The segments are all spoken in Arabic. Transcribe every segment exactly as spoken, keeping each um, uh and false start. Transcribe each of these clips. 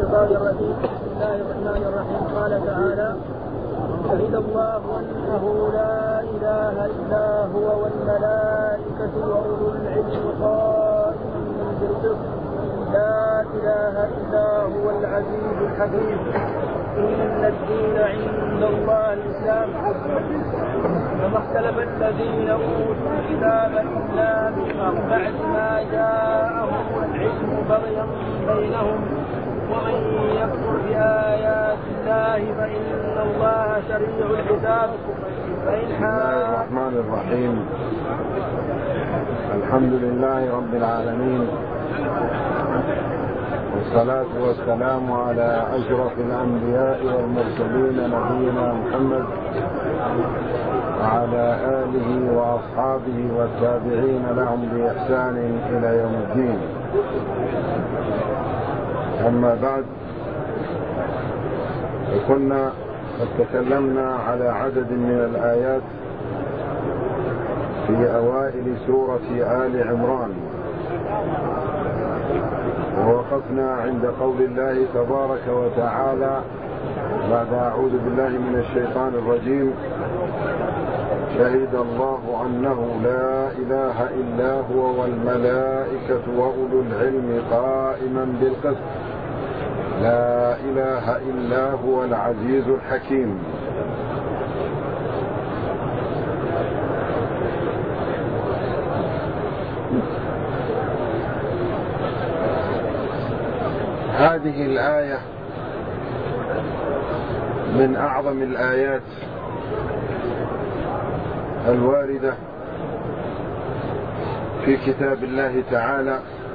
الشيطان الرجيم. بسم الله الرحمن الرحيم. قال تعالى: شهد الله أنه لا إله إلا هو والملائكة وأولو العلم قائما بالقسط لا إله إلا هو العزيز الحكيم. إن الدين عند الله الإسلام. فما اختلف الذين أوتوا الكتاب إلا من بعد ما جاءهم العلم بغيا بينهم ومن يكفر بآيات الله فإن الله سريع الحساب. بسم الله الرحمن الرحيم. الحمد لله رب العالمين، والصلاة والسلام على أشرف الأنبياء والمرسلين نبينا محمد وعلى آله وأصحابه والتابعين لهم بإحسان إلى يوم الدين. أما بعد، كنا قد تكلمنا على عدد من الآيات في أوائل سورة آل عمران، ووقفنا عند قول الله تبارك وتعالى بعد أعوذ بالله من الشيطان الرجيم: شهد الله أنه لا إله إلا هو والملائكة وأولو العلم قائما بالقسط لا إله إلا هو العزيز الحكيم. هذه الآية من أعظم الآيات الواردة في كتاب الله تعالى،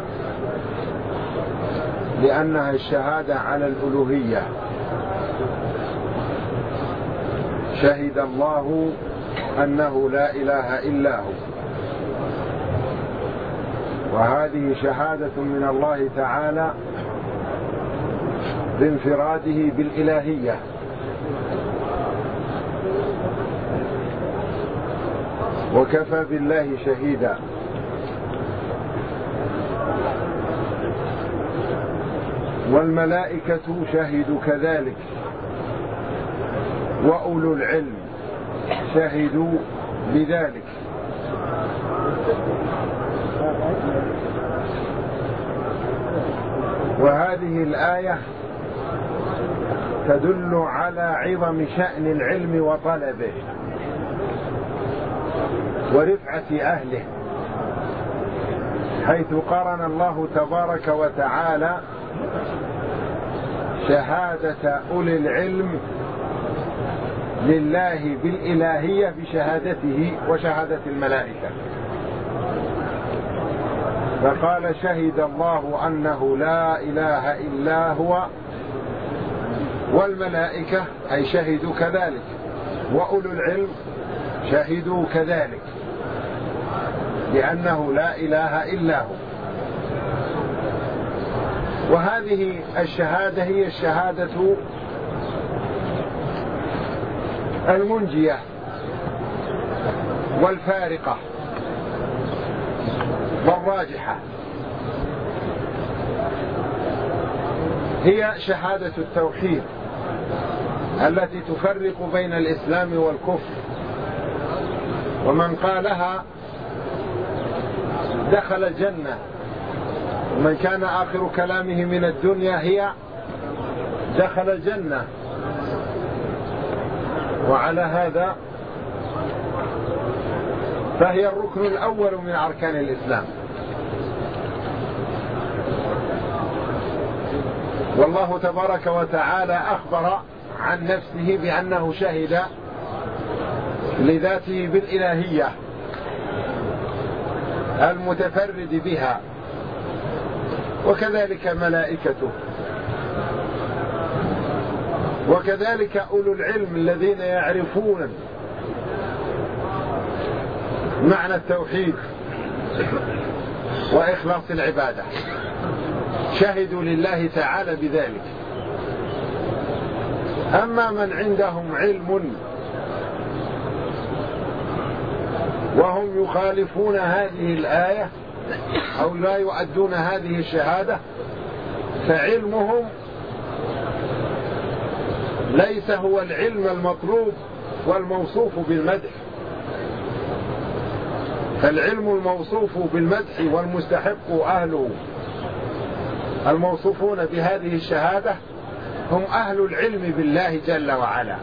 لأنها الشهادة على الألوهية. شهد الله أنه لا إله إلا هو، وهذه شهادة من الله تعالى بانفراده بالإلهية، وكفى بالله شهيدا. والملائكة شهدوا كذلك، وأولو العلم شهدوا بذلك. وهذه الآية تدل على عظم شأن العلم وطلبه ورفعة أهله، حيث قرن الله تبارك وتعالى شهادة أولي العلم لله بالإلهية بشهادته وشهادة الملائكة، فقال: شهد الله أنه لا إله إلا هو والملائكة، أي شهدوا كذلك، وأولو العلم شهدوا كذلك، لأنه لا إله إلا هو. وهذه الشهادة هي الشهادة المنجية والفارقة والراجحة، هي شهادة التوحيد التي تفرق بين الإسلام والكفر، ومن قالها دخل الجنة، ومن كان آخر كلامه من الدنيا هي دخل الجنة. وعلى هذا فهي الركن الأول من أركان الإسلام. والله تبارك وتعالى أخبر عن نفسه بأنه شهد لذاته بالإلهية المتفرد بها، وكذلك ملائكته، وكذلك أولو العلم الذين يعرفون معنى التوحيد وإخلاص العبادة، شهدوا لله تعالى بذلك. أما من عندهم علم وهم يخالفون هذه الآية أو لا يؤدون هذه الشهادة، فعلمهم ليس هو العلم المطلوب والموصوف بالمدح، فالعلم الموصوف بالمدح والمستحق أهله الموصوفون بهذه الشهادة هم أهل العلم بالله جل وعلا،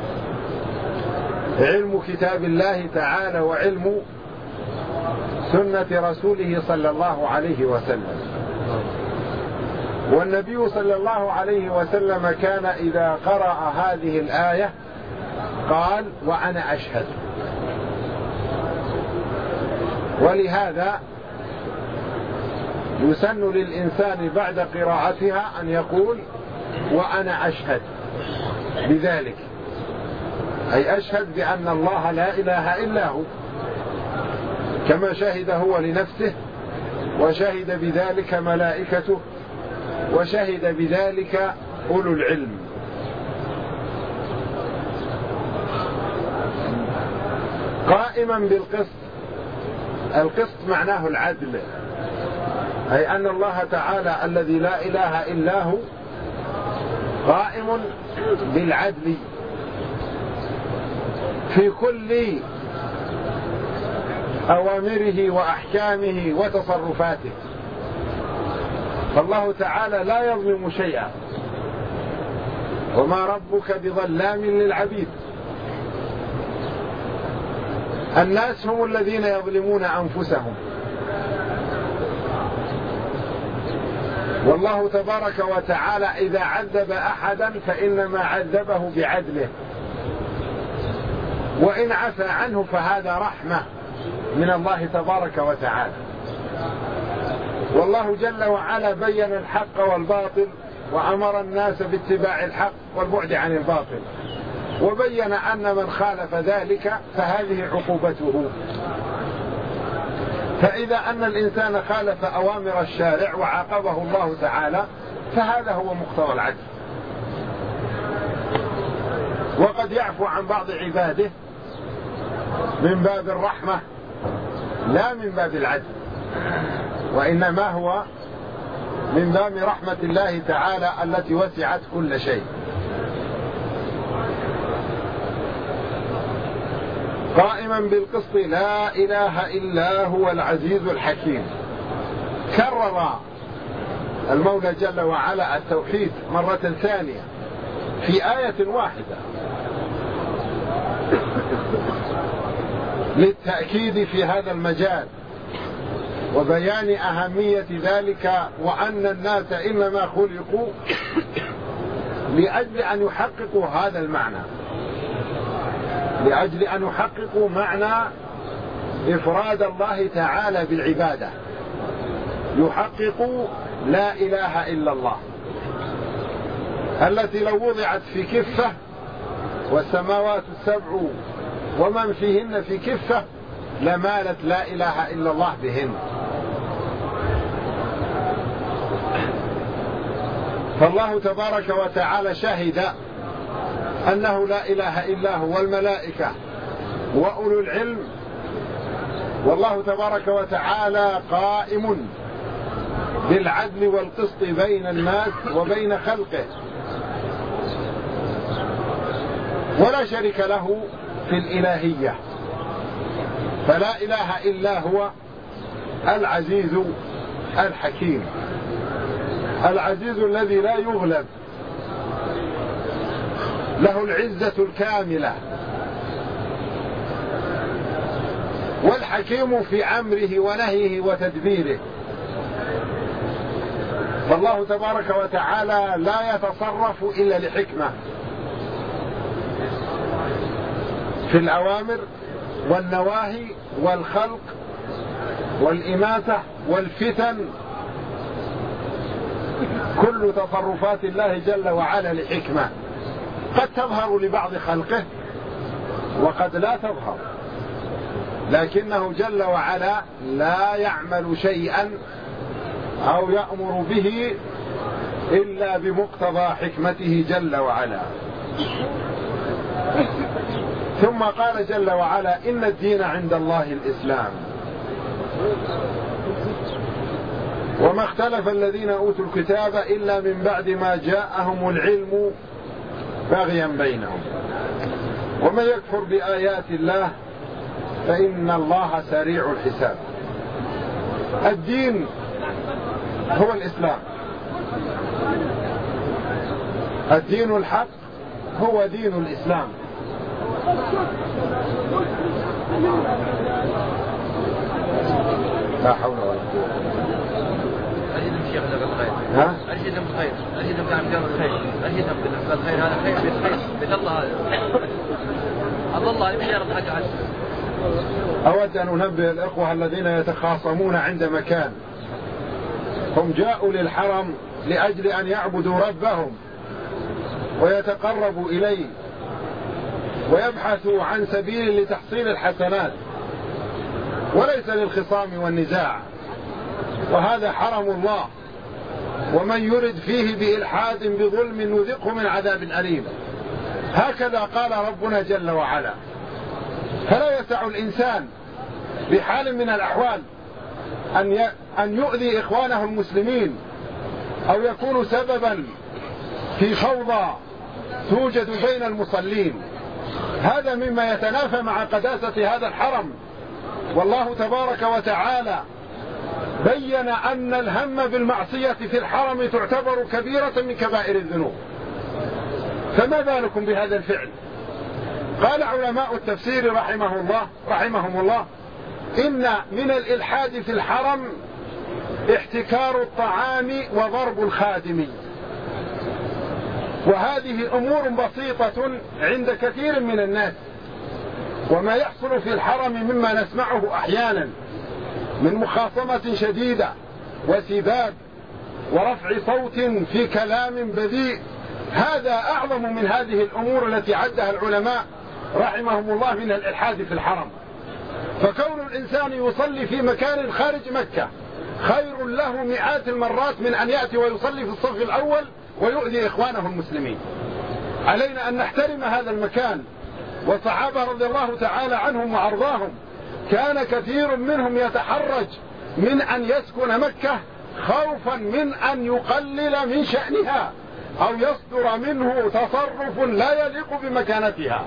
علم كتاب الله تعالى وعلم سنة رسوله صلى الله عليه وسلم. والنبي صلى الله عليه وسلم كان إذا قرأ هذه الآية قال وأنا أشهد. ولهذا يسن للإنسان بعد قراءتها أن يقول وأنا أشهد بذلك، أي أشهد بأن الله لا إله إلا هو، كما شهد هو لنفسه وشهد بذلك ملائكته وشهد بذلك أولو العلم. قائما بالقسط، القسط معناه العدل، أي أن الله تعالى الذي لا إله إلا هو قائم بالعدل في كل أوامره وأحكامه وتصرفاته، فالله تعالى لا يظلم شيئا، وما ربك بظلام للعبيد. الناس هم الذين يظلمون أنفسهم، والله تبارك وتعالى إذا عذب أحدا فإنما عذبه بعدله، وإن عفى عنه فهذا رحمة من الله تبارك وتعالى. والله جل وعلا بين الحق والباطل وأمر الناس باتباع الحق والبعد عن الباطل، وبين أن من خالف ذلك فهذه عقوبته. فإذا أن الإنسان خالف أوامر الشارع وعاقبه الله تعالى فهذا هو مقتضى العدل. وقد يعفو عن بعض عباده من باب الرحمة لا من باب العدل، وإنما هو من باب رحمة الله تعالى التي وسعت كل شيء. قائما بالقسط لا إله إلا هو العزيز الحكيم. كرر المولى جل وعلا التوحيد مرة ثانية في آية واحدة للتأكيد في هذا المجال وبيان أهمية ذلك، وأن الناس إنما خلقوا لأجل أن يحققوا هذا المعنى، لأجل أن يحققوا معنى إفراد الله تعالى بالعبادة، يحققوا لا إله إلا الله التي لو وضعت في كفة والسماوات السبع ومن فيهن في كفة لمالت لا إله إلا الله بهن. فالله تبارك وتعالى شهد أنه لا إله إلا هو والملائكة وأولو العلم، والله تبارك وتعالى قائم بالعدل والقسط بين الناس وبين خلقه، ولا شريك له في الإلهية، فلا إله إلا هو العزيز الحكيم، العزيز الذي لا يغلب، له العزة الكاملة، والحكيم في أمره ونهيه وتدبيره. فالله تبارك وتعالى لا يتصرف إلا لحكمة في الأوامر والنواهي والخلق والإماتة والفتن، كل تصرفات الله جل وعلا لحكمة قد تظهر لبعض خلقه وقد لا تظهر، لكنه جل وعلا لا يعمل شيئا أو يأمر به إلا بمقتضى حكمته جل وعلا. ثم قال جل وعلا إن الدين عند الله الإسلام، وما اختلف الذين أوتوا الكتاب إلا من بعد ما جاءهم العلم باغيا بينهم. ومن يكفر بآيات الله فإن الله سريع الحساب. الدين هو الإسلام، الدين الحق هو دين الإسلام. لا حول ولا قوة. أجدهم شيخ جزاك الله خير. ها؟ أجدهم خير، أجدهم كلام جزاك الخير، أجدهم بالنسبة للخير هذا خير بيت خير بيت الله هذا. عبد الله يمشي يرد حاجة عشر. أود أن أنبه الإخوة الذين يتخاصمون عند مكان، هم جاءوا للحرم لأجل أن يعبدوا ربهم ويتقربوا إليه ويبحثوا عن سبيل لتحصيل الحسنات، وليس للخصام والنزاع. وهذا حرم الله، ومن يرد فيه بإلحاد بظلم نذقه من عذاب أليم. هكذا قال ربنا جل وعلا. فلا يسع الإنسان بحال من الأحوال أن أن يؤذي إخوانه المسلمين أو يكون سببا في فوضى توجد بين المصلين. هذا مما يتنافى مع قداسة هذا الحرم. والله تبارك وتعالى بين أن الهم بالمعصية في الحرم تعتبر كبيرة من كبائر الذنوب، فما بالكم بهذا الفعل؟ قال علماء التفسير رحمه الله رحمهم الله إن من الإلحاد في الحرم احتكار الطعام وضرب الخادم، وهذه أمور بسيطة عند كثير من الناس. وما يحصل في الحرم مما نسمعه أحيانا من مخاصمة شديدة وسباب ورفع صوت في كلام بذيء، هذا أعظم من هذه الأمور التي عدها العلماء رحمهم الله من الإلحاد في الحرم. فكون الإنسان يصلي في مكان خارج مكة خير له مئات المرات من أن يأتي ويصلي في الصف الأول ويؤذي إخوانه المسلمين. علينا أن نحترم هذا المكان. والصحابة رضي الله تعالى عنهم وأرضاهم كان كثير منهم يتحرج من أن يسكن مكة خوفا من أن يقلل من شأنها أو يصدر منه تصرف لا يليق بمكانتها.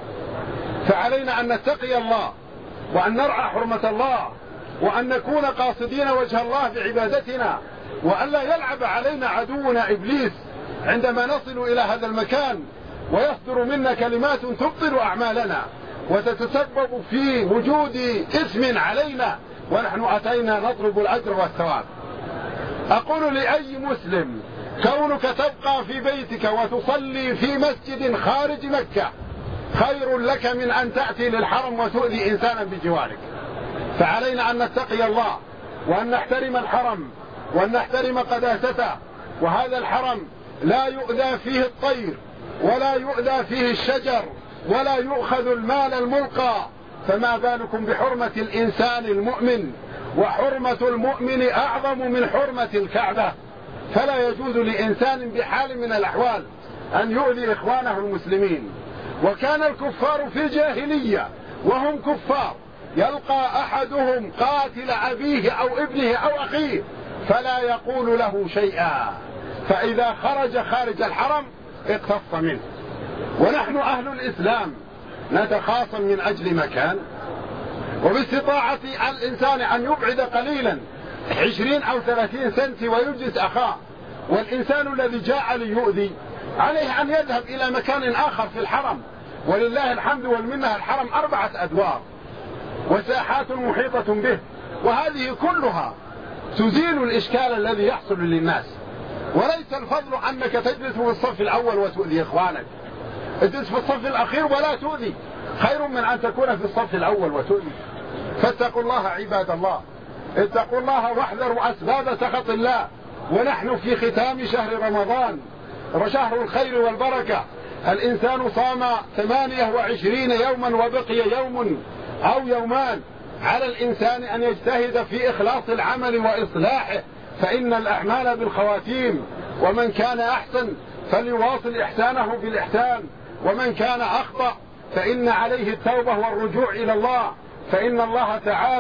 فعلينا أن نتقي الله وأن نرعى حرمة الله وأن نكون قاصدين وجه الله بعبادتنا، وأن لا يلعب علينا عدونا إبليس عندما نصل إلى هذا المكان ويصدر منا كلمات تبطل أعمالنا وتتسبب في وجود إثم علينا ونحن أتينا نطلب الأجر والثواب. أقول لأي مسلم كونك تبقى في بيتك وتصلي في مسجد خارج مكة خير لك من أن تأتي للحرم وتؤذي إنسانا بجوارك. فعلينا أن نتقي الله وأن نحترم الحرم وأن نحترم قداسته. وهذا الحرم لا يؤذى فيه الطير ولا يؤذى فيه الشجر ولا يؤخذ المال الملقى، فما بالكم بحرمة الإنسان المؤمن؟ وحرمة المؤمن أعظم من حرمة الكعبة. فلا يجوز لإنسان بحال من الأحوال أن يؤذي إخوانه المسلمين. وكان الكفار في الجاهلية وهم كفار يلقى أحدهم قاتل أبيه أو ابنه أو أخيه فلا يقول له شيئا، فإذا خرج خارج الحرم اقتص منه. ونحن أهل الإسلام نتخاصم من أجل مكان، وباستطاعة الإنسان أن يبعد قليلا عشرين أو ثلاثين سنتي ويجلس أخاه. والإنسان الذي جاء ليؤذي عليه أن يذهب إلى مكان آخر في الحرم. ولله الحمد والمنة، الحرم أربعة أدوار وساحات محيطة به، وهذه كلها تزيل الإشكال الذي يحصل للناس. وليس الفضل أنك تجلس في الصف الأول وتؤذي إخوانك، اجلس في الصف الأخير ولا تؤذي، خير من أن تكون في الصف الأول وتؤذي. فاتقوا الله عباد الله، اتقوا الله واحذروا أسباب سخط الله. ونحن في ختام شهر رمضان، شهر الخير والبركة. الإنسان صام ثمانية وعشرين يوما وبقي يوم أو يومان. على الإنسان أن يجتهد في إخلاص العمل وإصلاحه، فإن الأعمال بالخواتيم. ومن كان أحسن فليواصل إحسانه بالإحسان، ومن كان أخطأ فإن عليه التوبة والرجوع إلى الله، فإن الله تعالى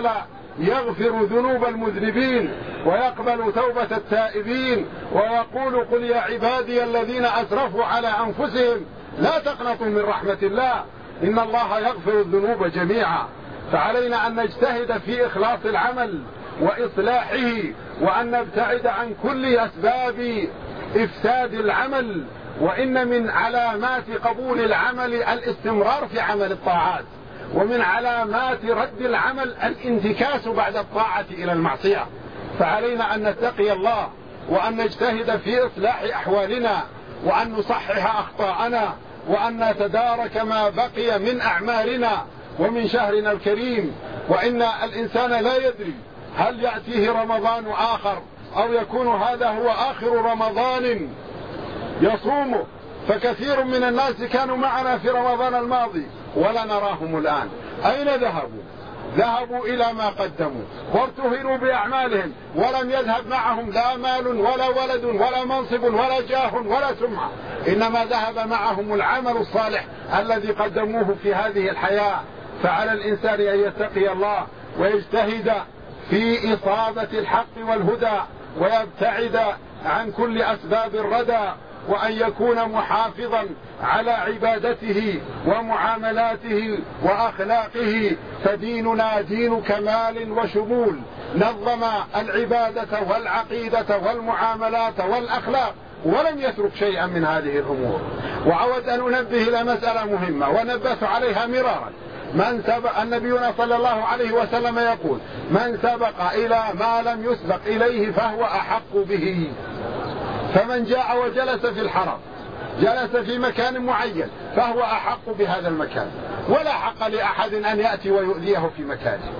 يغفر ذنوب المذنبين ويقبل توبة التائبين، ويقول قل يا عبادي الذين أسرفوا على أنفسهم لا تقنطوا من رحمة الله إن الله يغفر الذنوب جميعا. فعلينا أن نجتهد في إخلاص العمل وإصلاحه، وأن نبتعد عن كل أسباب إفساد العمل. وإن من علامات قبول العمل الاستمرار في عمل الطاعات، ومن علامات رد العمل الانتكاس بعد الطاعة إلى المعصية. فعلينا أن نتقي الله، وأن نجتهد في إصلاح أحوالنا، وأن نصحح أخطاءنا، وأن نتدارك ما بقي من أعمالنا ومن شهرنا الكريم. وإن الإنسان لا يدري هل يأتيه رمضان آخر أو يكون هذا هو آخر رمضان يصومه. فكثير من الناس كانوا معنا في رمضان الماضي ولا نراهم الآن. أين ذهبوا؟ ذهبوا إلى ما قدموا وارتهنوا بأعمالهم، ولم يذهب معهم لا مال ولا ولد ولا منصب ولا جاه ولا سمعة، إنما ذهب معهم العمل الصالح الذي قدموه في هذه الحياة. فعلى الإنسان أن يتقي الله ويجتهد في إصابة الحق والهدى، ويبتعد عن كل أسباب الردى، وأن يكون محافظا على عبادته ومعاملاته وأخلاقه. فديننا دين كمال وشمول، نظم العبادة والعقيدة والمعاملات والأخلاق ولم يترك شيئا من هذه الأمور. وعود أن أنبه إلى مسألة مهمة ونبهت عليها مرارا. من سبق النبينا صلى الله عليه وسلم يقول من سبق إلى ما لم يسبق إليه فهو أحق به. فمن جاء وجلس في الحرم، جلس في مكان معين، فهو أحق بهذا المكان، ولا حق لأحد أن يأتي ويؤذيه في مكانه.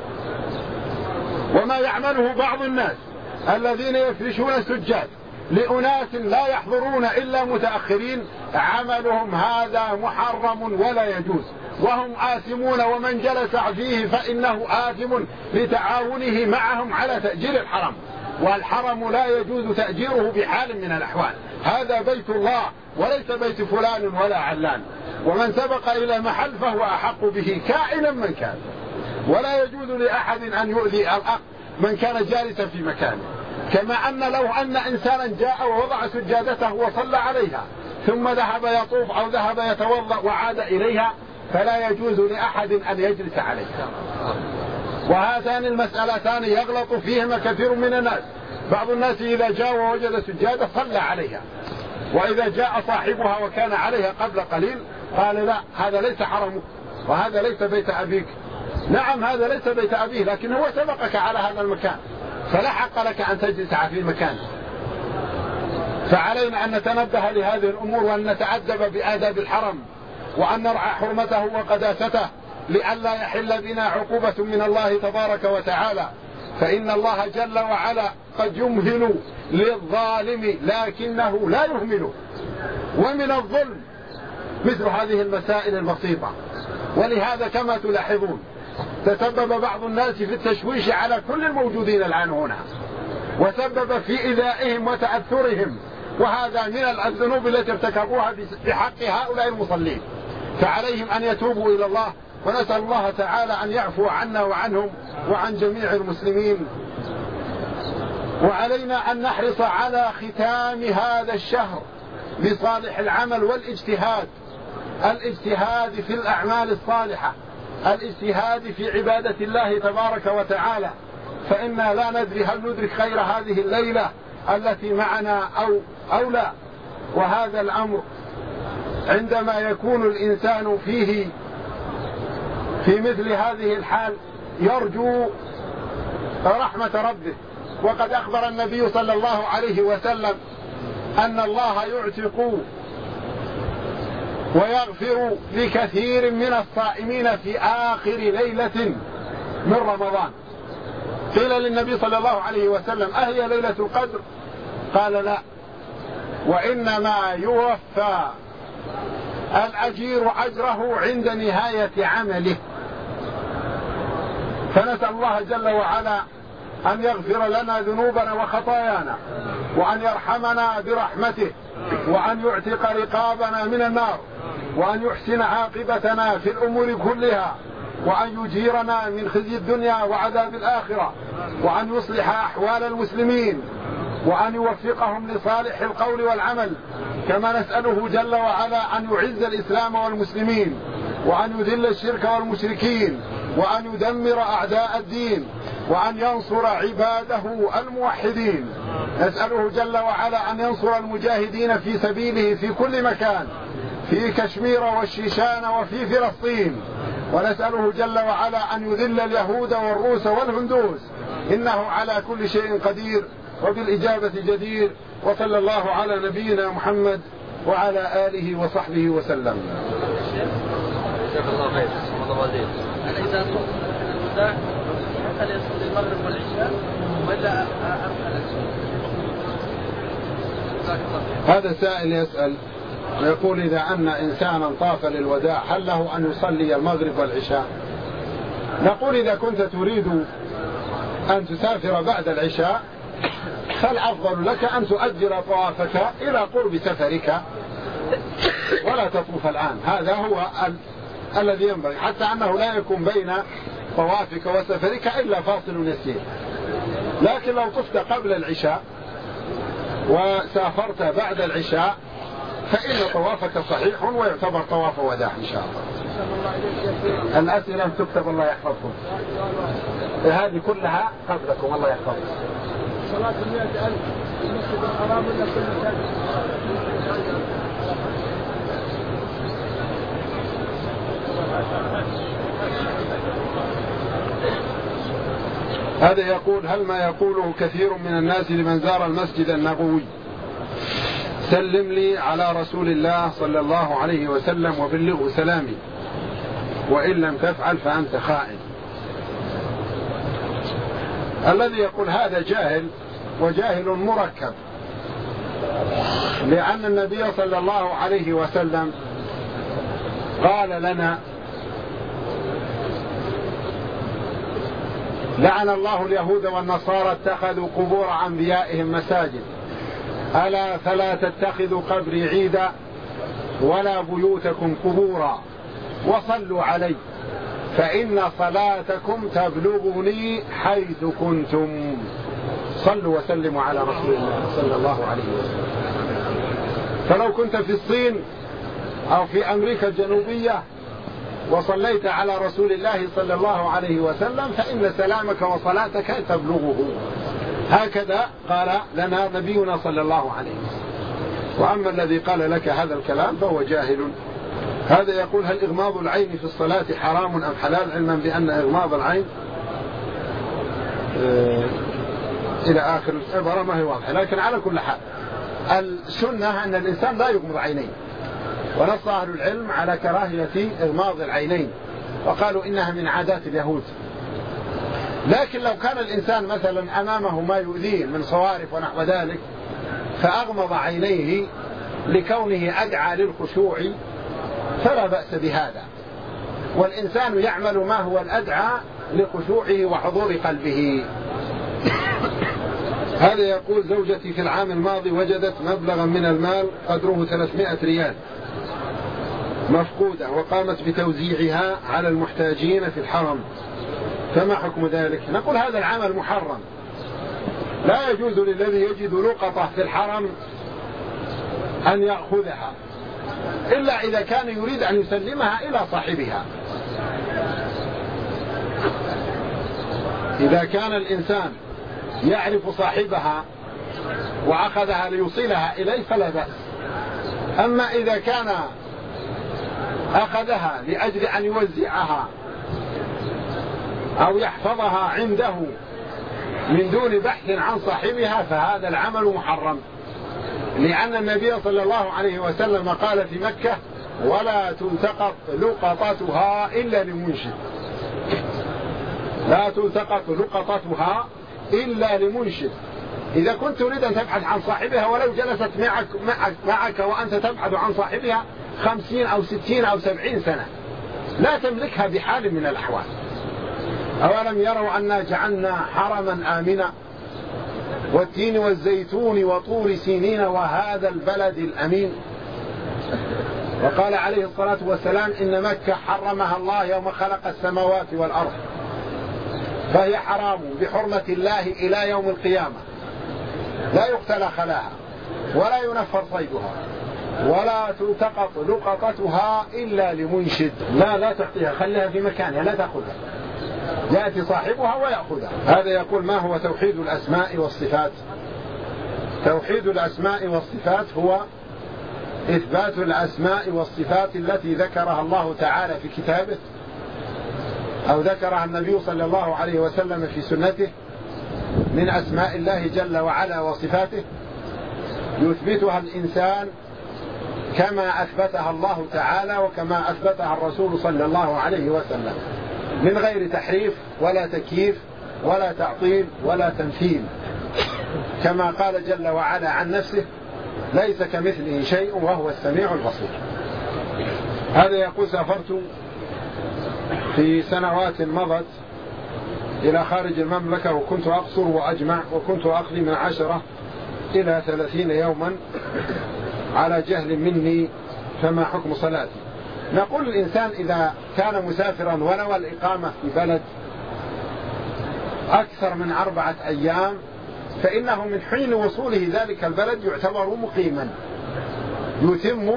وما يعمله بعض الناس الذين يفرشون السجاد لأناس لا يحضرون إلا متأخرين، عملهم هذا محرم ولا يجوز، وهم آثمون، ومن جلس فيه فإنه آثم لتعاونه معهم على تأجير الحرم، والحرم لا يجوز تأجيره بحال من الأحوال. هذا بيت الله وليس بيت فلان ولا علان. ومن سبق إلى محل فهو أحق به كائنا من كان، ولا يجوز لأحد أن يؤذي الأخ من كان جالسا في مكانه. كما أن لو أن إنسانا جاء ووضع سجادته وصلى عليها ثم ذهب يطوف أو ذهب يتوضأ وعاد إليها فلا يجوز لأحد أن يجلس عليها. وهاتان المسألتان يغلط فيهما كثير من الناس. بعض الناس إذا جاء ووجد سجادة صلى عليها، وإذا جاء صاحبها وكان عليها قبل قليل قال لا هذا ليس حرمك وهذا ليس بيت أبيك. نعم هذا ليس بيت أبيه، لكن هو سبقك على هذا المكان فلا حق لك أن تجلس في المكان. فعلينا أن نتنبه لهذه الأمور، وأن نتأدب بآداب الحرم، وأن نرعى حرمته وقداسته لئلا يحل بنا عقوبة من الله تبارك وتعالى. فإن الله جل وعلا قد يمهل للظالم لكنه لا يهمله. ومن الظلم مثل هذه المسائل البسيطة. ولهذا كما تلاحظون تسبب بعض الناس في التشويش على كل الموجودين الآن هنا، وسبب في إيذائهم وتأثرهم، وهذا من الذنوب التي ارتكبوها بحق هؤلاء المصلين. فعليهم أن يتوبوا إلى الله، ونسأل الله تعالى أن يعفو عنا وعنهم وعن جميع المسلمين. وعلينا أن نحرص على ختام هذا الشهر بصالح العمل والاجتهاد، الاجتهاد في الأعمال الصالحة، الاجتهاد في عبادة الله تبارك وتعالى. فإنا لا ندري هل ندرك خير هذه الليلة التي معنا أو, أو لا. وهذا الأمر عندما يكون الإنسان فيه في مثل هذه الحال يرجو رحمة ربه. وقد أخبر النبي صلى الله عليه وسلم أن الله يعتق ويغفر لكثير من الصائمين في آخر ليلة من رمضان. قيل للنبي صلى الله عليه وسلم أهي ليلة القدر؟ قال لا، وإنما يوفى الأجير أجره عند نهاية عمله. فنسأل الله جل وعلا أن يغفر لنا ذنوبنا وخطايانا، وأن يرحمنا برحمته، وأن يعتق رقابنا من النار، وأن يحسن عاقبتنا في الأمور كلها، وأن يجيرنا من خزي الدنيا وعذاب الآخرة، وأن يصلح أحوال المسلمين، وأن يوفقهم لصالح القول والعمل، كما نسأله جل وعلا أن يعز الإسلام والمسلمين، وأن يذل الشرك والمشركين، وأن يدمر أعداء الدين، وأن ينصر عباده الموحدين. نسأله جل وعلا أن ينصر المجاهدين في سبيله في كل مكان، في كشمير والشيشان وفي فلسطين. ونسأله جل وعلا أن يذل اليهود والروس والهندوس، إنه على كل شيء قدير وبالإجابة جدير. وصلى الله على نبينا محمد وعلى آله وصحبه وسلم. جزاك الله خير. إذا صلى الوداع هل يصلي المغرب والعشاء ولا هذا سائل يسأل ويقول إذا أن إنسانا طاف للوداع هل له أن يصلي المغرب والعشاء؟ نقول إذا كنت تريد أن تسافر بعد العشاء فالأفضل لك أن تؤجل طوافك إلى قرب سفرك ولا تطوف الآن. هذا هو ال... الذي ينبغي، حتى أنه لا يكون بين طوافك وسفرك إلا فاصل يسير. لكن لو طفت قبل العشاء وسافرت بعد العشاء فإن طوافك صحيح ويعتبر طواف وداع إن شاء الله. الأسئلة تكتب الله يحفظكم، هذه كلها قبلكم الله يحفظكم. صلاة المئة ألف المسجد الحرام ولا كل مكان؟ هذا يقول هل ما يقوله كثير من الناس لمن زار المسجد النبوي سلم لي على رسول الله صلى الله عليه وسلم وبلغه سلامي، وإن لم تفعل فأنت خائن. الذي يقول هذا جاهل، وجاهل مركب، لأن النبي صلى الله عليه وسلم قال لنا لعن الله اليهود والنصارى اتخذوا قبور أنبيائهم مساجد، ألا فلا تتخذوا قبري عيدا ولا بيوتكم قبورا وصلوا علي فإن صلاتكم تبلغني حيث كنتم. صلوا وسلموا على رسول الله صلى الله عليه وسلم. فلو كنت في الصين أو في أمريكا الجنوبية وصليت على رسول الله صلى الله عليه وسلم فإن سلامك وصلاتك تبلغه. هكذا قال لنا نبينا صلى الله عليه وسلم. وأما الذي قال لك هذا الكلام فهو جاهل. هذا يقول هل إغماض العين في الصلاة حرام أم حلال، علما بأن إغماض العين آه إلى آخر العبارة ما هي واضحة، لكن على كل حال السنة أن الإنسان لا يغمض عينيه، ونص أهل العلم على كراهية إغماض العينين وقالوا إنها من عادات اليهود. لكن لو كان الإنسان مثلا أمامه ما يؤذيه من صوارف ونحو ذلك فأغمض عينيه لكونه أدعى للخشوع فلا بأس بهذا، والإنسان يعمل ما هو الأدعى لخشوعه وحضور قلبه. هذا يقول زوجتي في العام الماضي وجدت مبلغا من المال قدره ثلاثمائة ريال مفقودة وقامت بتوزيعها على المحتاجين في الحرم، فما حكم ذلك؟ نقول هذا العمل محرم، لا يجوز للذي يجد لقطة في الحرم أن يأخذها إلا إذا كان يريد أن يسلمها إلى صاحبها. إذا كان الإنسان يعرف صاحبها وأخذها ليوصلها إليه فلا بأس. أما إذا كان أخذها لأجل أن يوزعها أو يحفظها عنده من دون بحث عن صاحبها فهذا العمل محرم، لأن النبي صلى الله عليه وسلم قال في مكة ولا تلتقط لقطتها إلا لمنشد، لا تلتقط لقطتها إلا لمنشد. إذا كنت تريد أن تبحث عن صاحبها ولو جلست معك, معك, معك وأنت تبحث عن صاحبها خمسين أو ستين أو سبعين سنة لا تملكها بحال من الأحوال. أولم يروا أنا جعلنا حرما آمنا والتين والزيتون وطور سينين وهذا البلد الأمين. وقال عليه الصلاة والسلام إن مكة حرمها الله يوم خلق السماوات والأرض، فهي حرام بحرمة الله إلى يوم القيامة، لا يقتل خلاها ولا ينفر صيدها ولا تلتقط لقطتها إلا لمنشد. لا لا تعطيها، خليها في مكانها لا تأخذها، يأتي صاحبها ويأخذها. هذا يقول: ما هو توحيد الأسماء والصفات؟ توحيد الأسماء والصفات هو إثبات الأسماء والصفات التي ذكرها الله تعالى في كتابه أو ذكرها النبي صلى الله عليه وسلم في سنته من أسماء الله جل وعلا وصفاته، يثبتها الإنسان كما أثبتها الله تعالى وكما أثبتها الرسول صلى الله عليه وسلم، من غير تحريف ولا تكييف ولا تعطيل ولا تمثيل، كما قال جل وعلا عن نفسه: ليس كمثله شيء وهو السميع البصير. هذا يقول: سافرت في سنوات مضت إلى خارج المملكة وكنت أقصر وأجمع، وكنت أقضي من عشرة إلى ثلاثين يوما على جهل مني، فما حكم صلاتي؟ نقول: الإنسان إذا كان مسافرا ونوى الإقامة في بلد أكثر من أربعة أيام فإنه من حين وصوله ذلك البلد يعتبر مقيما، يتم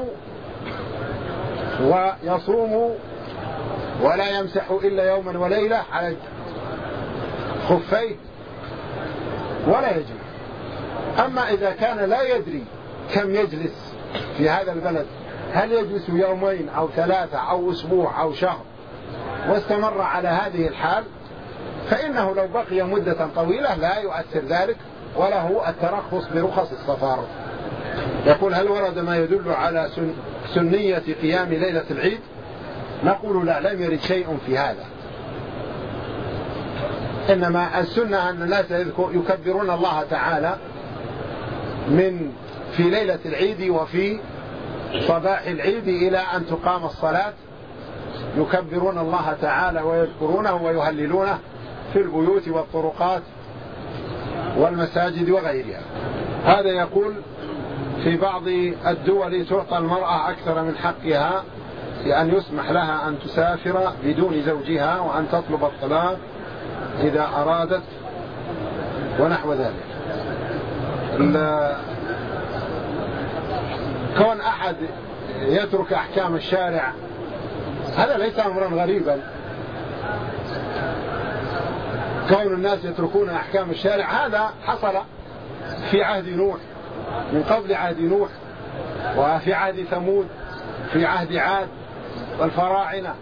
ويصوم ولا يمسح إلا يوما وليلة على خفيه ولا يجمع. أما إذا كان لا يدري كم يجلس في هذا البلد، هل يجلس يومين أو ثلاثة أو أسبوع أو شهر، واستمر على هذه الحال، فإنه لو بقي مدة طويلة لا يؤثر ذلك وله الترخص برخص السفر. يقول: هل ورد ما يدل على سن سنية قيام ليلة العيد؟ نقول: لا، لم يرد شيء في هذا، إنما السنة أن الناس يكبرون الله تعالى من في ليلة العيد وفي صباح العيد إلى أن تقام الصلاة، يكبرون الله تعالى ويذكرونه ويهللونه في البيوت والطرقات والمساجد وغيرها. هذا يقول: في بعض الدول تعطى المرأة أكثر من حقها لأن يسمح لها أن تسافر بدون زوجها وأن تطلب الطلاق إذا أرادت ونحو ذلك. كون أحد يترك أحكام الشارع هذا ليس أمرا غريبا. كون الناس يتركون أحكام الشارع هذا حصل في عهد نوح، من قبل عهد نوح، وفي عهد ثمود، في عهد عاد والفراعنة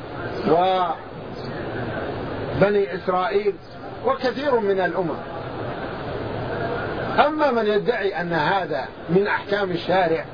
وبني إسرائيل وكثير من الأمم. أما من يدعي أن هذا من أحكام الشارع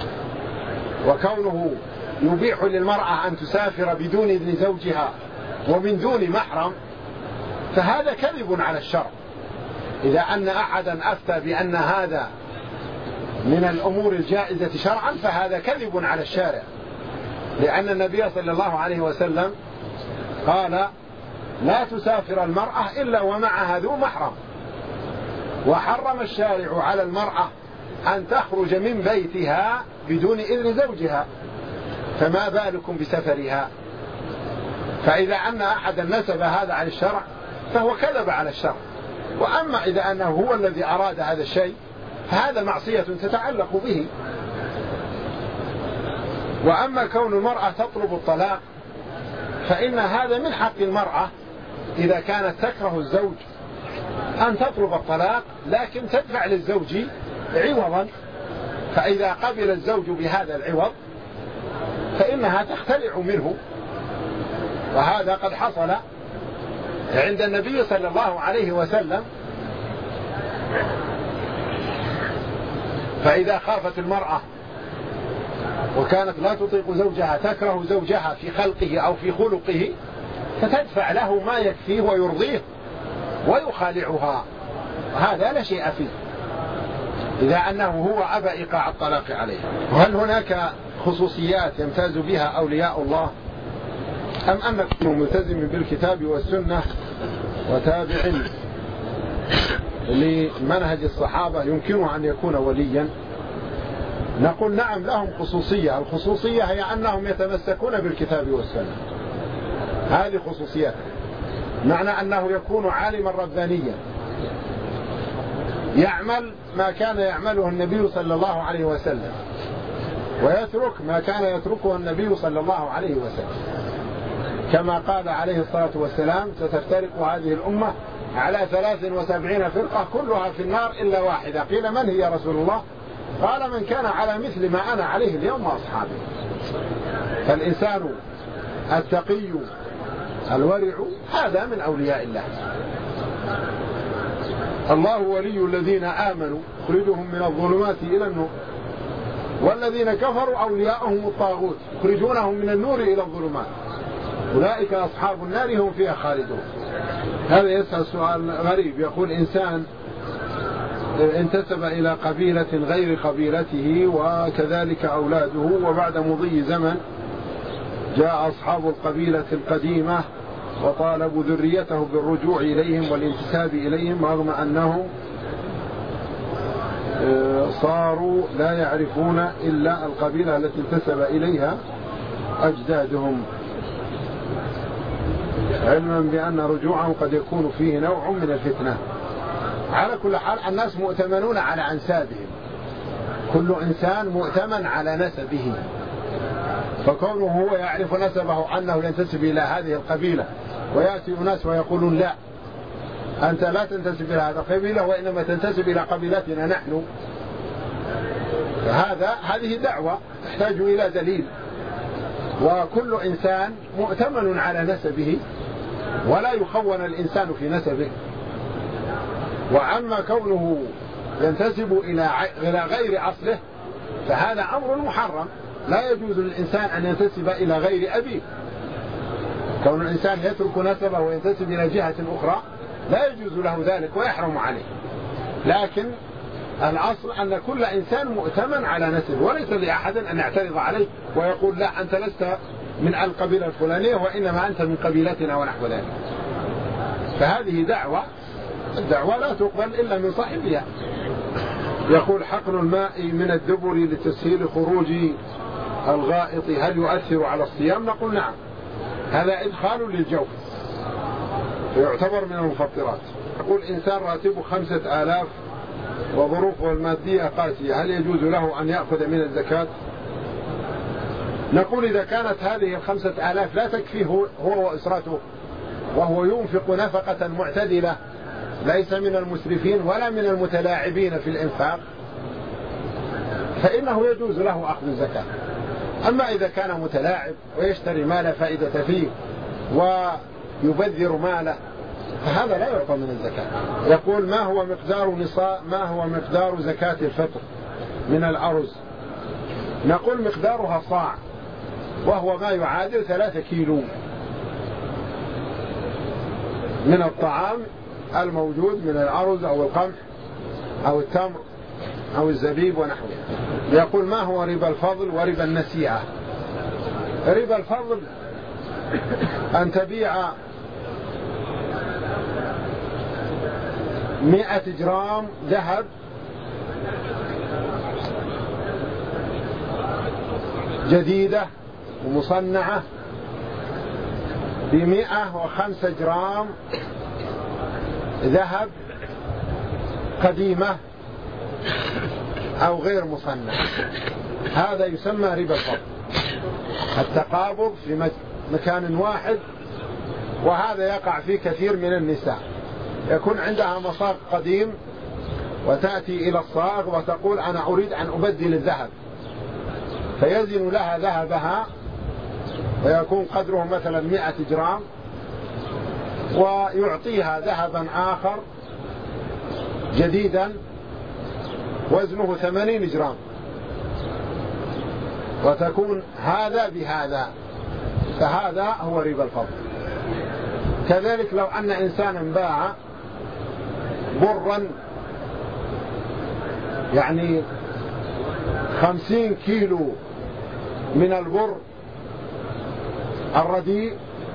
وكونه يبيح للمرأة أن تسافر بدون إذن زوجها ومن دون محرم، فهذا كذب على الشرع. إذا أن أحدا أفتى بأن هذا من الأمور الجائزة شرعا فهذا كذب على الشارع، لأن النبي صلى الله عليه وسلم قال: لا تسافر المرأة إلا ومعها ذو محرم، وحرم الشارع على المرأة أن تخرج من بيتها بدون إذن زوجها، فما بالكم بسفرها؟ فإذا أن أحدا نسب هذا على الشرع فهو كذب على الشرع. وأما إذا أنه هو الذي أراد هذا الشيء فهذا معصية تتعلق به. وأما كون المرأة تطلب الطلاق فإن هذا من حق المرأة إذا كانت تكره الزوج أن تطلب الطلاق، لكن تدفع للزوج عوضا، فإذا قبل الزوج بهذا العوض فإنها تختلع منه. وهذا قد حصل عند النبي صلى الله عليه وسلم. فإذا خافت المرأة وكانت لا تطيق زوجها، تكره زوجها في خلقه أو في خلقه، فتدفع له ما يكفيه ويرضيه ويخالعها، وهذا لا شيء فيه إذا أنه هو أبى إيقاع الطلاق عليه. وهل هناك خصوصيات يمتاز بها أولياء الله، أم أنك ملتزم بالكتاب والسنة وتابع لمنهج الصحابة يمكنه أن يكون وليا؟ نقول نعم لهم خصوصية. الخصوصية هي أنهم يتمسكون بالكتاب والسنة، هذه خصوصيات، معنى أنه يكون عالما ربانيا يعمل ما كان يعمله النبي صلى الله عليه وسلم ويترك ما كان يتركه النبي صلى الله عليه وسلم، كما قال عليه الصلاة والسلام: ستفترق هذه الأمة على ثلاث وسبعين فرقة كلها في النار إلا واحدة. قيل: من هي يا رسول الله؟ قال: من كان على مثل ما أنا عليه اليوم وأصحابي. فالإنسان التقي الورع هذا من أولياء الله. الله ولي الذين آمنوا يخرجهم من الظلمات إلى النور، والذين كفروا أولياءهم الطاغوت يخرجونهم من النور إلى الظلمات، أولئك أصحاب النار هم فيها خالدون. هذا يسأل سؤال غريب، يقول: إنسان انتسب إلى قبيلة غير قبيلته وكذلك أولاده، وبعد مضي زمن جاء أصحاب القبيلة القديمة وطالبوا ذريته بالرجوع إليهم والانتساب إليهم، رغم أنهم صاروا لا يعرفون إلا القبيلة التي انتسب إليها أجدادهم، علما بأن رجوعهم قد يكون فيه نوع من الفتنة. على كل حال الناس مؤتمنون على أنسابهم، كل إنسان مؤتمن على نسبه، فكونه هو يعرف نسبه أنه ينتسب إلى هذه القبيلة، ويأتي أناس ويقولون: لا، أنت لا تنتسب إلى هذه القبيلة وإنما تنتسب إلى قبيلتنا نحن، فهذا هذه دعوة تحتاج إلى دليل. وكل إنسان مؤتمن على نسبه ولا يخون الإنسان في نسبه. وعما كونه ينتسب إلى غير أصله فهذا أمر محرم، لا يجوز للإنسان أن ينتسب إلى غير أبيه. كون الإنسان يترك نسبه وينتسب إلى جهة أخرى لا يجوز له ذلك ويحرم عليه، لكن الأصل أن كل إنسان مؤتمن على نسبه، وليس لأحد أن يعترض عليه ويقول: لا، أنت لست من القبيلة الفلانية وإنما أنت من قبيلتنا ونحو ذلك. فهذه دعوة، الدعوة لا تقبل إلا من صاحبها. يقول: حقن الماء من الدبر لتسهيل خروج الغائط هل يؤثر على الصيام؟ نقول: نعم، هذا إدخال للجوف ويعتبر من المفطرات. يقول: إنسان راتبه خمسة آلاف وظروفه المادية قاسية، هل يجوز له أن يأخذ من الزكاة؟ نقول: إذا كانت هذه الخمسة آلاف لا تكفيه هو وأسرته وهو ينفق نفقة معتدلة، ليس من المسرفين ولا من المتلاعبين في الإنفاق، فإنه يجوز له أخذ الزكاة. أما إذا كان متلاعب ويشتري ما لا فائدة فيه ويبذر ماله فهذا لا يعطى من الزكاة. يقول: ما هو مقدار نصاب ما هو مقدار زكاة الفطر من الأرز؟ نقول: مقدارها صاع، وهو ما يعادل ثلاثة كيلو من الطعام الموجود من الأرز أو القمح أو التمر أو الزبيب ونحوه. يقول: ما هو ربا الفضل وربا النسيئة؟ ربا الفضل أن تبيع مئة جرام ذهب جديدة ومصنعة بمئة وخمسة جرام ذهب قديمة أو غير مصنعة، هذا يسمى ربا الفضل، التقابض في مكان واحد. وهذا يقع في كثير من النساء، يكون عندها مصاغ قديم وتأتي إلى الصاغ وتقول: أنا أريد أن أبدل الذهب، فيزن لها ذهبها ويكون قدره مثلا مئة جرام، ويعطيها ذهبا آخر جديدا وزنه ثمانين جرام، وتكون هذا بهذا، فهذا هو ربا الفضل. كذلك لو أن إنسانا باع برا يعني خمسين كيلو من البر الرديء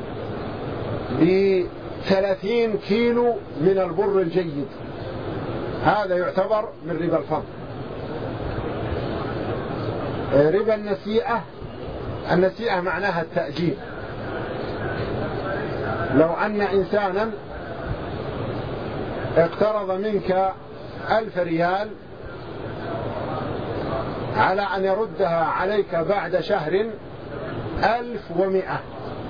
بثلاثين كيلو من البر الجيد، هذا يعتبر من ربا الفضل. ربا النسيئة، النسيئة معناها التأجيل. لو أن إنسانا اقترض منك ألف ريال على أن يردها عليك بعد شهر ألف ومئة،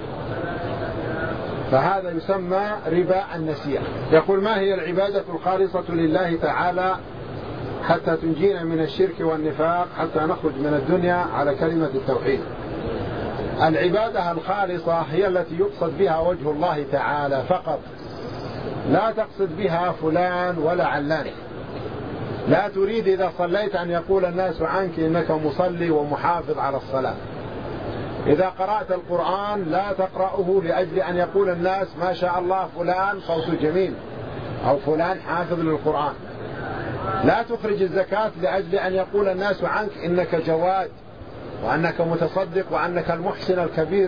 فهذا يسمى ربا النسيئة. يقول: ما هي العبادة الخالصة لله تعالى حتى تنجينا من الشرك والنفاق حتى نخرج من الدنيا على كلمة التوحيد؟ العبادة الخالصة هي التي يقصد بها وجه الله تعالى فقط، لا تقصد بها فلان ولا علان. لا تريد إذا صليت أن يقول الناس عنك إنك مصلي ومحافظ على الصلاة. إذا قرأت القرآن لا تقرأه لأجل أن يقول الناس ما شاء الله فلان صوته جميل أو فلان حافظ للقرآن. لا تخرج الزكاة لأجل أن يقول الناس عنك إنك جواد وأنك متصدق وأنك المحسن الكبير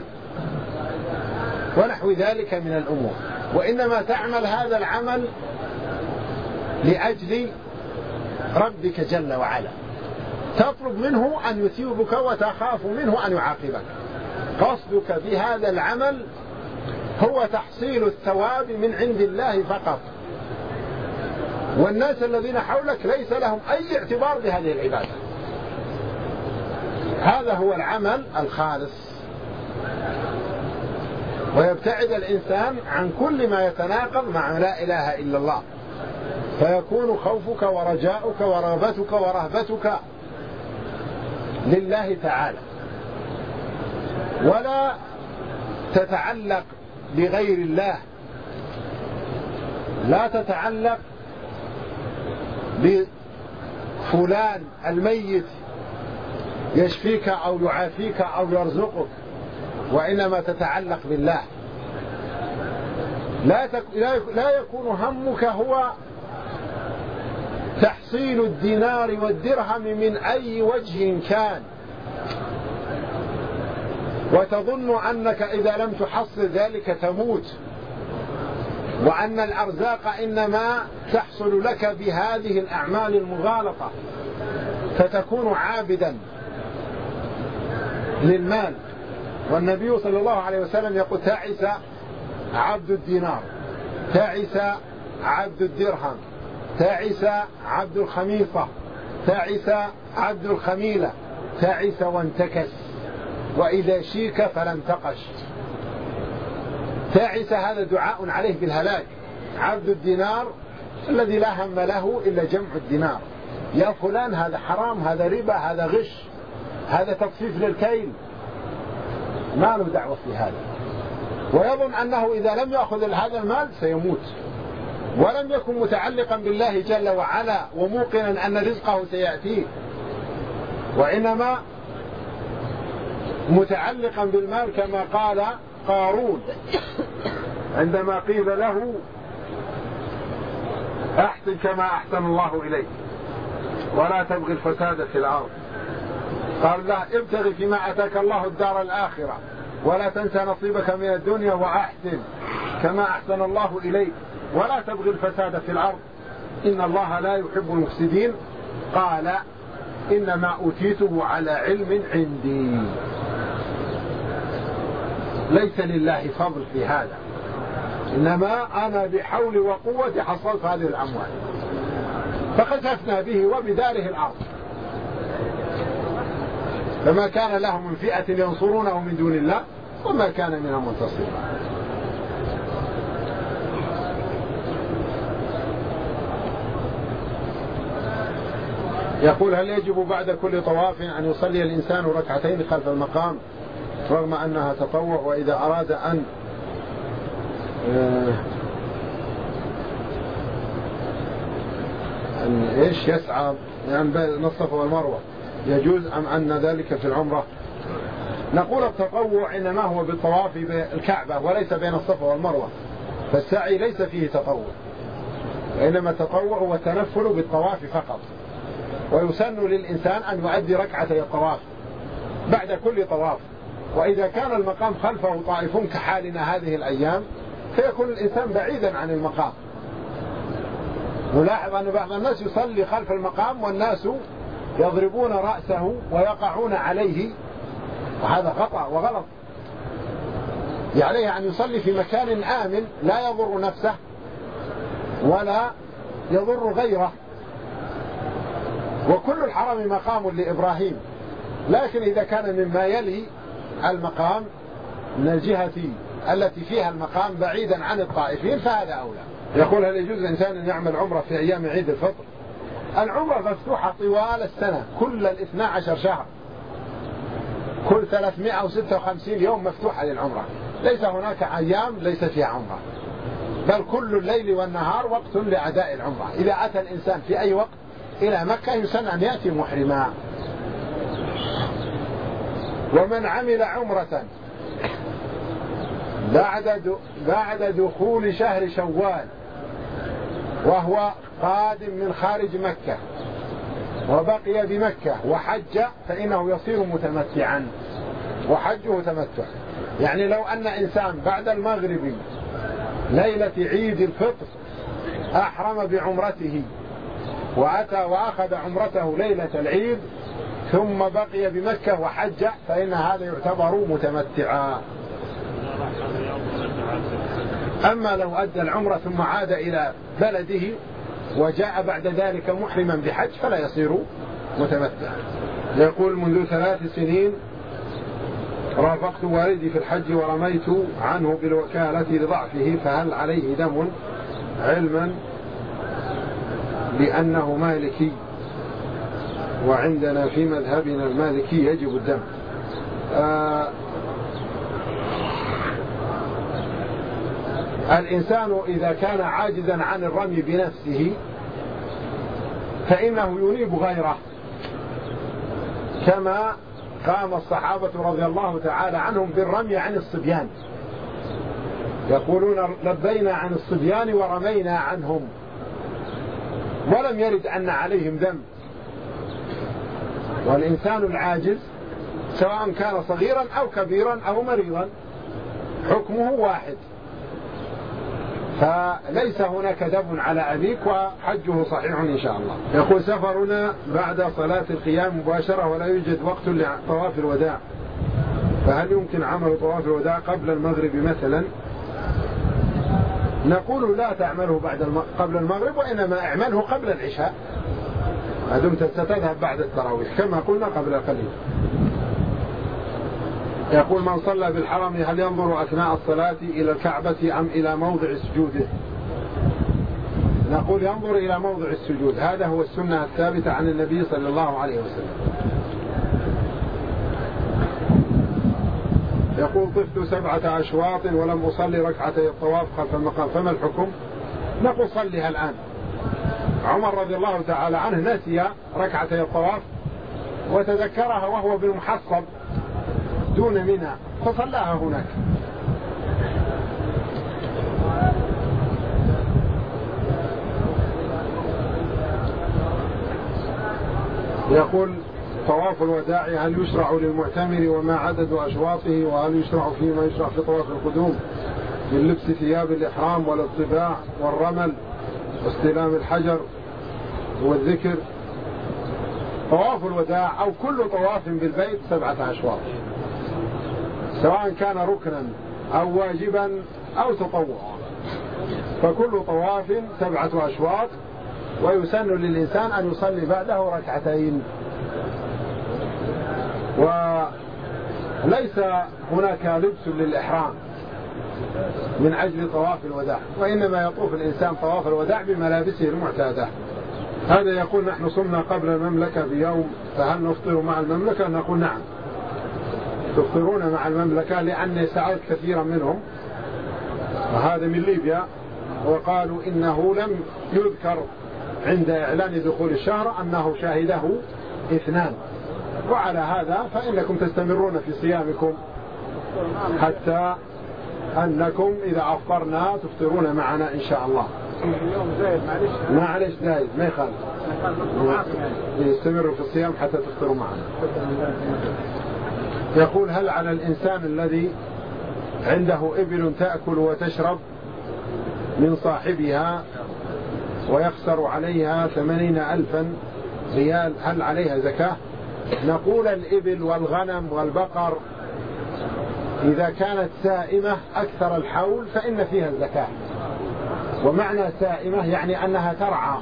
ونحو ذلك من الأمور، وإنما تعمل هذا العمل لأجل ربك جل وعلا، تطلب منه أن يثيبك وتخاف منه أن يعاقبك. قصدك بهذا العمل هو تحصيل الثواب من عند الله فقط، والناس الذين حولك ليس لهم أي اعتبار بهذه العبادة. هذا هو العمل الخالص. ويبتعد الإنسان عن كل ما يتناقض مع لا إله إلا الله، فيكون خوفك ورجاؤك ورغبتك ورهبتك لله تعالى، ولا تتعلق بغير الله، لا تتعلق بفلان الميت يشفيك أو يعافيك أو يرزقك، وإنما تتعلق بالله. لا, تك... لا يكون همك هو تحصيل الدينار والدرهم من أي وجه كان، وتظن أنك إذا لم تحصل ذلك تموت، وأن الأرزاق إنما تحصل لك بهذه الأعمال المغالطة، فتكون عابدا للمال. والنبي صلى الله عليه وسلم يقول: تعس عبد الدينار، تعس عبد الدرهم، تعس عبد الخميصة، تعس عبد الخميلة، تعس وانتكس، وإذا شيك فلم تقش. تعس هذا دعاء عليه بالهلاك. عبد الدينار الذي لا هم له إلا جمع الدينار. يا فلان هذا حرام، هذا ربا، هذا غش، هذا تطفيف للكيل، ما له دعوة في هذا، ويظن أنه إذا لم يأخذ هذا المال سيموت، ولم يكن متعلقا بالله جل وعلا وموقنا أن رزقه سيأتيه، وإنما متعلقا بالمال كما قال قارون عندما قيل له: أحسن كما أحسن الله إليك ولا تبغي الفساد في الأرض. قال له: ابتغي فيما أتاك الله الدار الآخرة ولا تنسى نصيبك من الدنيا وأحسن كما أحسن الله إليك ولا تبغي الفساد في الأرض إن الله لا يحب المفسدين. قال: إنما أوتيته على علم عندي. ليس لله فضل في هذا، إنما أنا بحول وقوة حصلت هذه الأموال، فخسفنا به وبداره الأرض، فما كان له من فئة ينصرونه من دون الله وما كان من المنتصرين. يقول: هل يجب بعد كل طواف أن يصلي الإنسان ركعتين خلف المقام رغم أنها تطوع، وإذا أراد أن أن إيش يسعى يعني بين الصفا والمروة يجوز أم أن ذلك في العمرة؟ نقول التطوع إنما هو بالطواف بالكعبة وليس بين الصفا والمروة، فالسعي ليس فيه تطوع، وإنما التطوع هو التنفل بالطواف فقط. ويسن للإنسان أن يؤدي ركعتي الطواف بعد كل طواف، وإذا كان المقام خلفه طائف كحالنا هذه الأيام فيكون الإنسان بعيدا عن المقام. نلاحظ أن بعض الناس يصلي خلف المقام والناس يضربون رأسه ويقعون عليه، وهذا خطأ وغلط. عليه أن يصلي في مكان آمن لا يضر نفسه ولا يضر غيره. وكل الحرم مقام لإبراهيم، لكن إذا كان مما يلي المقام من الجهة التي فيها المقام بعيدا عن الطائفين فهذا أولى. يقول: هل يجوز الإنسان أن يعمل عمرة في أيام عيد الفطر؟ العمرة مفتوحة طوال السنة، كل الاثنى عشر شهر، كل ثلاثمائة وستة وخمسين يوم مفتوحة للعمرة، ليس هناك أيام ليس فيها عمرة، بل كل الليل والنهار وقت لأداء العمرة. إذا أتى الإنسان في أي وقت إلى مكة يسن أن يأتي محرما. ومن عمل عمرة بعد بعد دخول شهر شوال وهو قادم من خارج مكة وبقي بمكة وحج فإنه يصير متمتعا، وحجه تمتع. يعني لو أن إنسان بعد المغرب ليلة عيد الفطر أحرم بعمرته وأتى وأخذ عمرته ليلة العيد ثم بقي بمكة وحج فإن هذا يعتبر متمتعا. أما لو أدى العمرة ثم عاد إلى بلده وجاء بعد ذلك محرما بحج فلا يصير متمتعا. يقول: منذ ثلاث سنين رافقت والدي في الحج ورميت عنه بالوكالة لضعفه، فهل عليه دم؟ علما بأنه مالكي وعندنا في مذهبنا المالكي يجب الدم. آه الإنسان إذا كان عاجزا عن الرمي بنفسه فإنه ينيب غيره، كما قام الصحابة رضي الله تعالى عنهم بالرمي عن الصبيان، يقولون: لبينا عن الصبيان ورمينا عنهم، ولم يرد أن عليهم دم. والإنسان العاجز سواء كان صغيرا أو كبيرا أو مريضا حكمه واحد، فليس هناك دم على أبيك وحجه صحيح إن شاء الله. يقول: سفرنا بعد صلاة القيام مباشرة ولا يوجد وقت لطواف الوداع، فهل يمكن عمل طواف الوداع قبل المغرب مثلا؟ نقول: لا تعمله بعد الم... قبل المغرب، وإنما اعمله قبل العشاء ما دمت ستذهب بعد التراويح كما قلنا قبل قليل. يقول: من صلى بالحرم هل ينظر أثناء الصلاة إلى الكعبة أم إلى موضع سجوده؟ نقول: ينظر إلى موضع السجود، هذا هو السنة الثابتة عن النبي صلى الله عليه وسلم. يقول: طفت سبعة أشواط ولم أصلي ركعتي الطواف خلف المقام، فما الحكم؟ نقول: صليها الآن. عمر رضي الله تعالى عنه نسي ركعتي الطواف وتذكرها وهو بالمحصب دون منى فصلاها هناك. يقول: طواف الوداع هل يشرع للمعتمر وما عدد أشواطه؟ وهل يشرع فيما يشرع في طواف القدوم من لبس ثياب الإحرام والاطباع والرمل واستلام الحجر والذكر؟ طواف الوداع أو كل طواف بالبيت سبعة أشواط، سواء كان ركنا أو واجبا أو تطوعا، فكل طواف سبعة أشواط، ويسن للإنسان أن يصلي بعده ركعتين. وليس هناك لبس للإحرام من أجل طواف الوداع، وإنما يطوف الإنسان طواف الوداع بملابسه المعتادة. هذا يقول: نحن صمنا قبل المملكة بيوم، فهل نفطر مع المملكة؟ نقول: نعم تفطرون مع المملكة، لأن سألت كثيرا منهم، وهذا من ليبيا، وقالوا إنه لم يذكر عند إعلان دخول الشهر أنه شاهده اثنان، وعلى هذا فإنكم تستمرون في صيامكم حتى أنكم إذا أفطرنا تفطرون معنا إن شاء الله. معلش زايد ما يخالف، يستمروا في الصيام حتى تفطروا معنا. يقول: هل على الإنسان الذي عنده إبل تأكل وتشرب من صاحبها ويخسر عليها ثمانين ألفا ريال هل عليها زكاة؟ نقول الإبل والغنم والبقر إذا كانت سائمة أكثر الحول فإن فيها الزكاة. ومعنى سائمة يعني أنها ترعى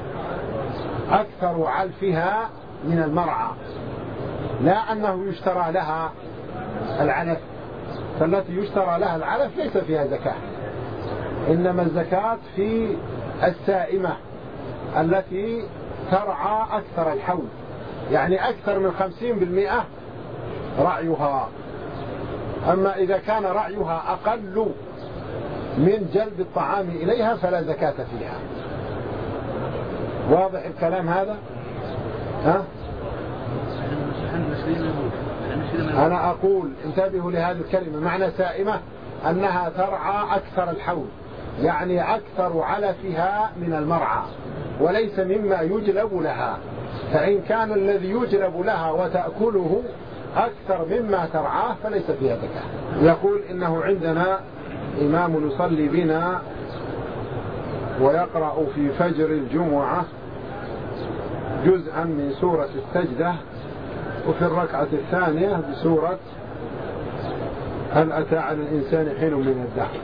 أكثر علفها من المرعى، لا أنه يشترى لها العلف، فالتي يشترى لها العلف ليس فيها زكاة، إنما الزكاة في السائمة التي ترعى أكثر الحول، يعني أكثر من خمسين بالمئة رعيها. أما إذا كان رعيها أقل من جلب الطعام إليها فلا زكاة فيها. واضح الكلام هذا؟ ها؟ أنا أقول انتبهوا لهذه الكلمة، معنى سائمة أنها ترعى أكثر الحول، يعني أكثر علفها من المرعى، وليس مما يجلب لها، فإن كان الذي يجلب لها وتأكله أكثر مما ترعاه فليس فيها زكاة. يقول إنه عندنا إمام يصلي بنا ويقرأ في فجر الجمعة جزءا من سورة السجدة، وفي الركعة الثانية بسورة هل أتى على الإنسان حين من الدهر.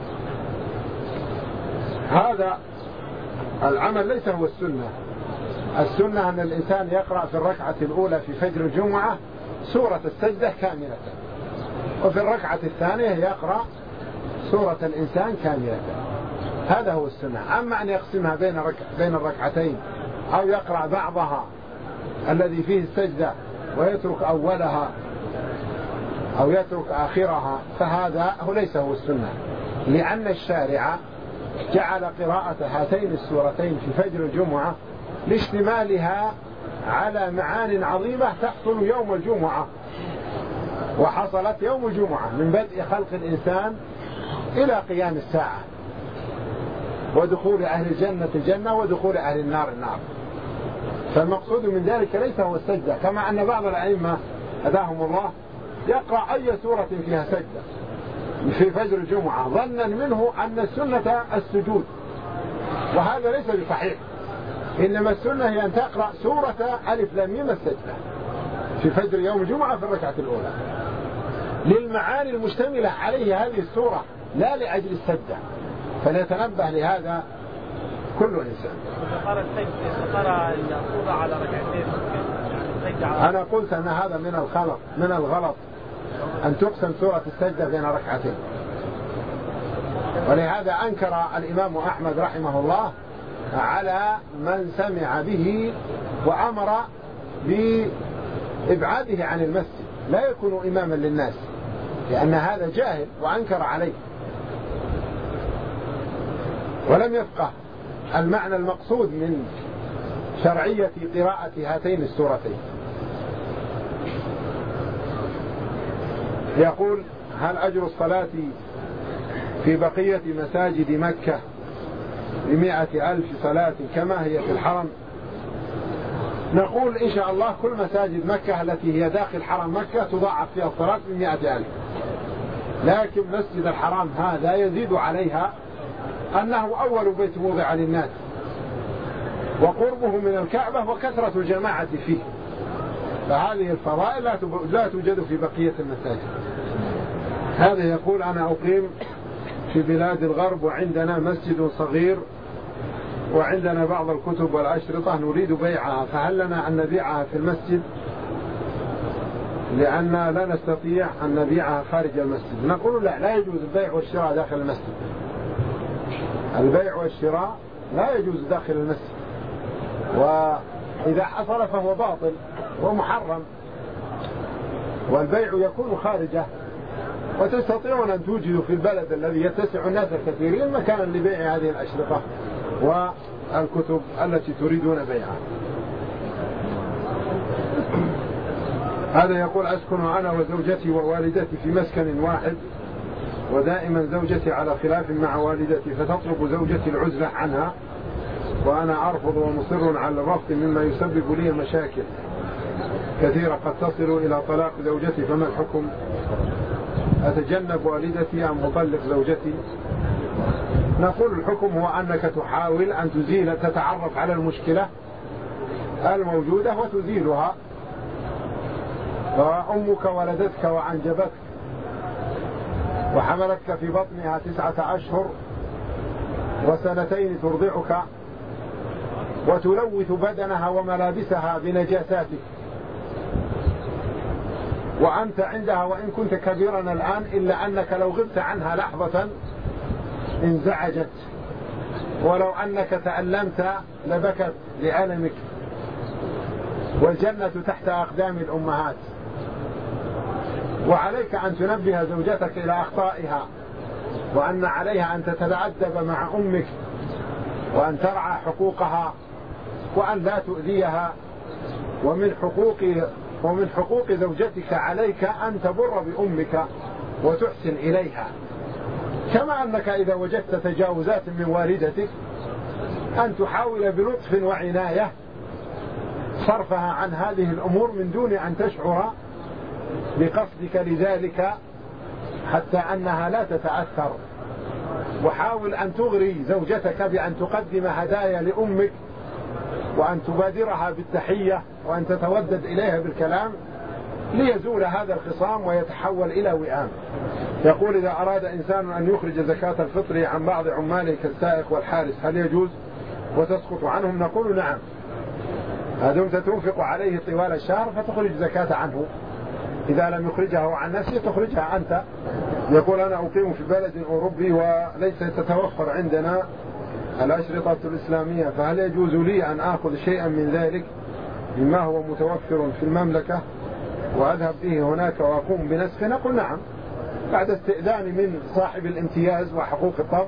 هذا العمل ليس هو السنة. السنة أن الإنسان يقرأ في الركعة الأولى في فجر الجمعة سورة السجدة كاملة، وفي الركعة الثانية يقرأ سورة الإنسان كاملة. هذا هو السنة. أما أن يقسمها بين ركع بين الركعتين أو يقرأ بعضها الذي فيه السجدة ويترك أولها أو يترك آخرها فهذا هو ليس هو السنة، لأن الشارع جعل قراءة هاتين السورتين في فجر الجمعة لاشتمالها على معان عظيمة تحصل يوم الجمعة، وحصلت يوم الجمعة من بدء خلق الإنسان إلى قيام الساعة، ودخول أهل الجنة الجنة ودخول أهل النار النار. فالمقصود من ذلك ليس هو السجدة، كما أن بعض الأئمة هداهم الله يقرأ أي سورة فيها سجدة في فجر الجمعة ظنا منه أن السنة السجود، وهذا ليس بصحيح. إنما السنة هي أن تقرأ سورة ألف لام ميم السجدة في فجر يوم الجمعة في الركعة الأولى للمعاني المشتملة عليه هذه السورة، لا لأجل السجدة، فليتنبه لهذا كل إنسان. أنا قلت أن هذا من الغلط من الغلط أن تقسم سورة السجدة بين ركعتين، ولهذا أنكر الإمام أحمد رحمه الله على من سمع به وأمر بإبعاده عن المسجد، لا يكون إماما للناس، لأن هذا جاهل، وأنكر عليه ولم يفقه المعنى المقصود من شرعية قراءة هاتين السورتين. يقول هل أجر الصلاة في بقية مساجد مكة بمئة ألف صلاة كما هي في الحرم؟ نقول إن شاء الله كل مساجد مكة التي هي داخل حرم مكة تضاعف فيها الصلاة بمئة ألف، لكن مسجد الحرام هذا يزيد عليها أنه أول بيت موضع للناس، وقربه من الكعبة وكثرة الجماعة فيه، فهذه الفضائل لا توجد في بقية المساجد. هذا يقول أنا أقيم في بلاد الغرب وعندنا مسجد صغير وعندنا بعض الكتب والأشرطة نريد بيعها، فهل لنا أن نبيعها في المسجد؟ لأن لا نستطيع أن نبيعها خارج المسجد. نقول لا، لا يجوز البيع والشراء داخل المسجد. البيع والشراء لا يجوز داخل المسجد، وإذا حصل فهو باطل ومحرم، والبيع يكون خارجه. وتستطيعون أن توجدوا في البلد الذي يتسع الناس الكثيرين مكانا لبيع هذه الأشرطة والكتب التي تريدون بيعها. هذا يقول أسكن أنا وزوجتي ووالدتي في مسكن واحد، ودائما زوجتي على خلاف مع والدتي، فتطلب زوجتي العزلة عنها وأنا أرفض ومصر على الرفض، مما يسبب لي مشاكل كثيرة قد تصل إلى طلاق زوجتي، فما الحكم؟ أتجنب والدتي أم أطلق زوجتي؟ نقول الحكم هو أنك تحاول أن تزيل تتعرف على المشكلة الموجودة وتزيلها. فأمك ولدتك وأنجبتك وحملتك في بطنها تسعة أشهر وسنتين ترضعك وتلوث بدنها وملابسها بنجاساتك، وأنت عندها وإن كنت كبيرا الآن إلا أنك لو غبت عنها لحظة انزعجت، ولو أنك تألمت لبكت لألمك. والجنة تحت أقدام الأمهات. وعليك أن تنبه زوجتك إلى أخطائها، وأن عليها أن تتأدب مع أمك، وأن ترعى حقوقها، وأن لا تؤذيها. ومن حقوق ومن حقوق زوجتك عليك أن تبر بأمك وتحسن إليها، كما أنك إذا وجدت تجاوزات من والدتك أن تحاول بلطف وعناية صرفها عن هذه الأمور من دون أن تشعر بقصدك لذلك حتى أنها لا تتأثر. وحاول أن تغري زوجتك بأن تقدم هدايا لأمك، وأن تبادرها بالتحية، وأن تتودد إليها بالكلام ليزول هذا الخصام ويتحول إلى وئام. يقول: إذا أراد إنسان أن يخرج زكاة الفطر عن بعض عماله كالسائق والحارس هل يجوز وتسقط عنهم؟ نقول: نعم، ما دمت تنفق عليه طوال الشهر فتخرج زكاة عنه. إذا لم يخرجها عن نفسه تخرجها أنت. يقول: أنا أقيم في بلد أوروبي وليس تتوفر عندنا الأشرطة الإسلامية، فهل يجوز لي أن آخذ شيئا من ذلك مما هو متوفر في المملكة وأذهب به هناك وأقوم بنسخه؟ نقول: نعم، بعد استئذان من صاحب الامتياز وحقوق الطبع،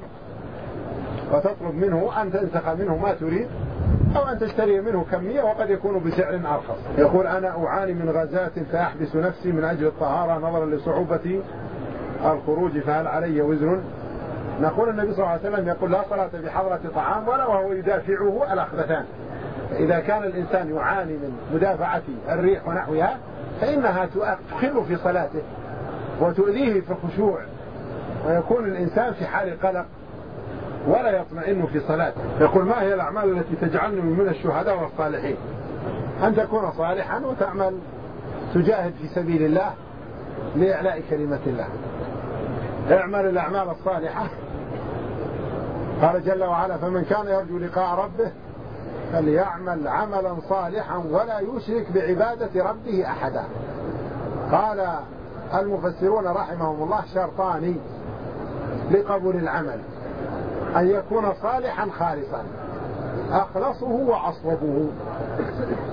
وتطلب منه أن تنسخ منه ما تريد أو أن تشتري منه كمية وقد يكون بسعر أرخص. يقول: أنا أعاني من غازات فأحبس نفسي من أجل الطهارة نظرا لصعوبة الخروج، فهل علي وزر؟ نقول: النبي صلى الله عليه وسلم يقول: لا صلاة بحضرة طعام ولا وهو يدافعه الأخبثان. إذا كان الإنسان يعاني من مدافعة الريح ونحوها فإنها تخل في صلاته وتؤذيه في الخشوع، ويكون الإنسان في حال قلق ولا يطمئن في صلاته. يقول: ما هي الأعمال التي تجعلني من الشهداء والصالحين؟ أن تكون صالحا وتعمل تجاهد في سبيل الله لإعلاء كلمة الله. اعمل الأعمال الصالحة. قال جل وعلا: فمن كان يرجو لقاء ربه فليعمل عملا صالحا ولا يشرك بعبادة ربه أحدا. قال المفسرون رحمهم الله: شرطان لقبول العمل: أن يكون صالحا خالصا أخلصه وأصوبه.